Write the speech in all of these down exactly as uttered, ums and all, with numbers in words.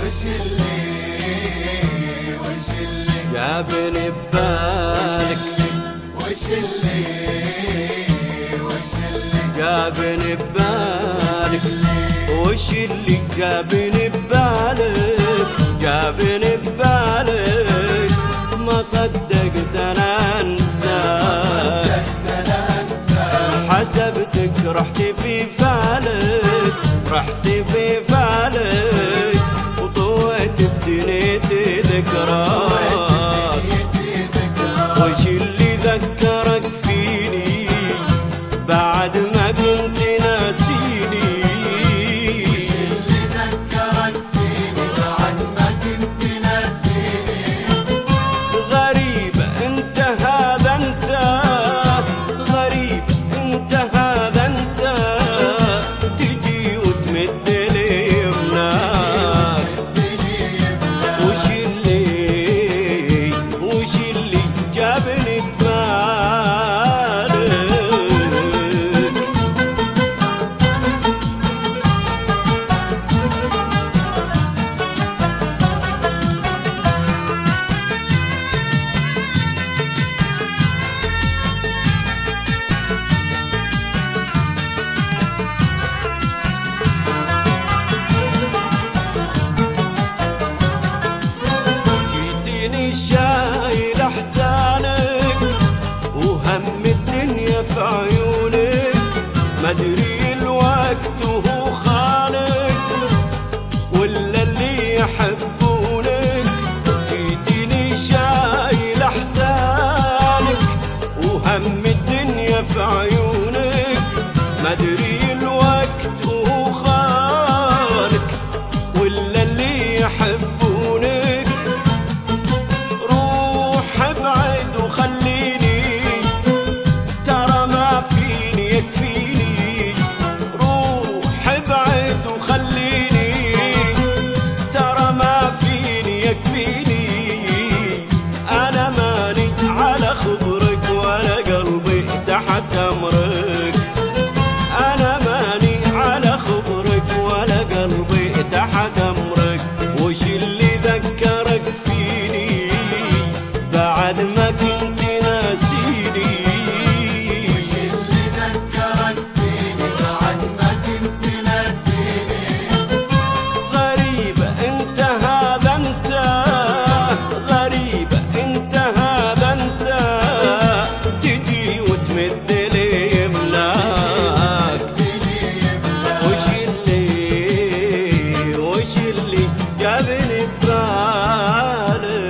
وش اللي وش اللي جابني ببالك وش اللي وش اللي جابني ببالك وش اللي جابني ببالك جابني ببالك ما صدقت انا انساك حسبتك رحت في فالك رحت في فالك وطويت بدنيتي ذكراك وش اللي ذكرك فيني بعد ما كنت ناسيني وش اللي ذكرك فيني بعد ما كنت ناسيني غريب انت هذا انت غريب انت هذا انت تجي وتمد لي يمناك وش اللي وش اللي جابني ببالك جيتيني شايل احزانك وهم الدنيا في عيونك مدري الوقت وهو خانك ولا اللي يحبونك جيتيني شايل احزانك وهم الدنيا في عيونك مدري الوقت وهو خانك ولا اللي يحبونك روح ابعد وخليني ترى ما فيني يكفيني روح ابعد وخليني ترى ما فيني يكفيني انا ماني على خبرك ولا قلبي تحت امرك انا ماني على خبرك ولا قلبي تحت امرك وش اللي ذكرك فيني بعد ما كنت ناسيني وش اللي ذكرك فيني بعد ما كنت ناسيني غريب انت هذا انت غريب انت هذا انت تجي وتمد لي يمناك وش اللي وش اللي جابني ببالك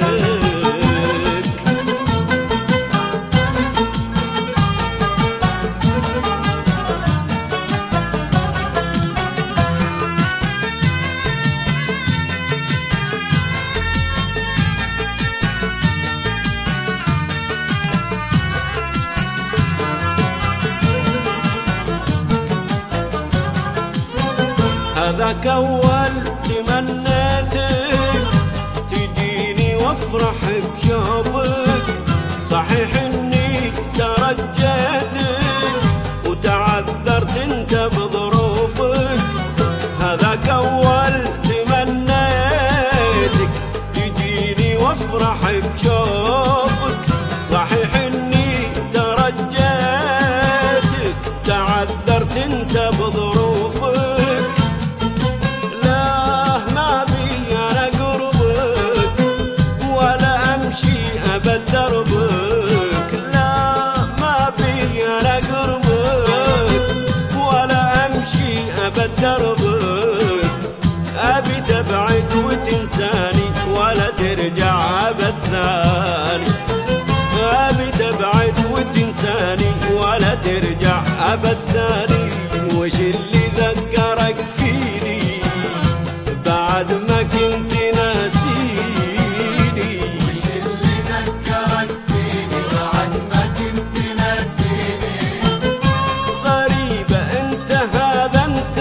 هذاك أول تمنيتك تجيني وافرح بشوفك صحيح إني ترجيتك وتعذرت أنت بظروفك هذاك أول تمنيتك تجيني وافرح بشوفك صحيح إني ترجيتك تعذرت أنت بظروفك دربك لا ما بي انا قربك ولا امشي ابد دربك ابي تبعد وتنساني ولا ترجع ابد ثاني ابي تبعد وتنساني ولا ترجع ابد ثاني وش اللي ذكرك فيني بعد ما كنت ناسيني وش اللي ذكرك فيني بعد ما كنت ناسيني غريبة انت هذا انت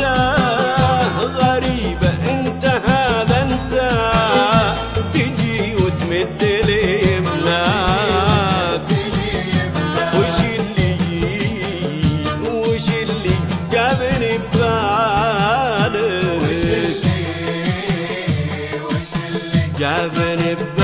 غريبة انت هذا انت تجي وتمد لي يمناك وش اللي وش اللي جابني جابني